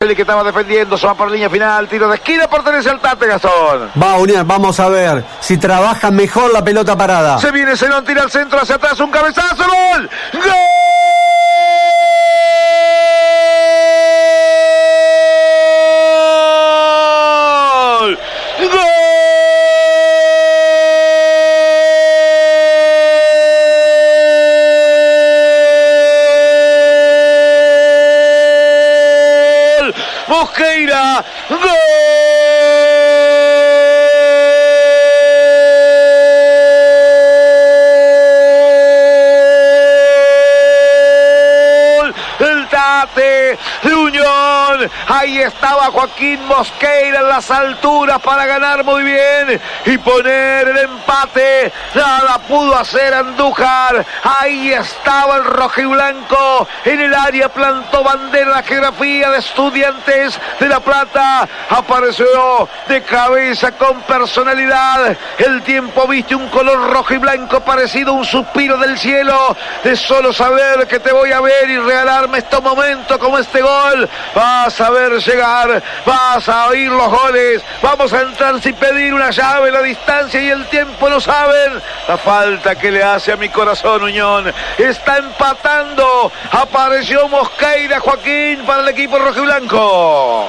El que estaba defendiendo, se va por línea final, tiro de esquina, pertenece al Tate, Gastón. Va Unión, vamos a ver si trabaja mejor la pelota parada. Se viene Zenón, tira al centro, hacia atrás, un cabezazo, ¡gol! ¡Gol! ¡Gol! Mosqueira, gol del Tate de Unión. Ahí estaba Joaquín Mosqueira en las alturas para ganar muy bien y poner el empate. Nada pudo hacer Andújar. Ahí estaba el rojiblanco en el área, plantó bandera, la geografía de Estudiantes de La Plata. Apareció de cabeza con personalidad. El tiempo viste un color rojo y blanco parecido a un suspiro del cielo, de solo saber que te voy a ver y regalarme estos momentos como este gol. Vas a ver llegar, vas a oír los goles, vamos a entrar sin pedir una llave. La distancia y el tiempo lo saben. La falta que le hace a mi corazón Unión. Está empatando. Apareció Mosqueira, Joaquín, para el equipo rojiblanco.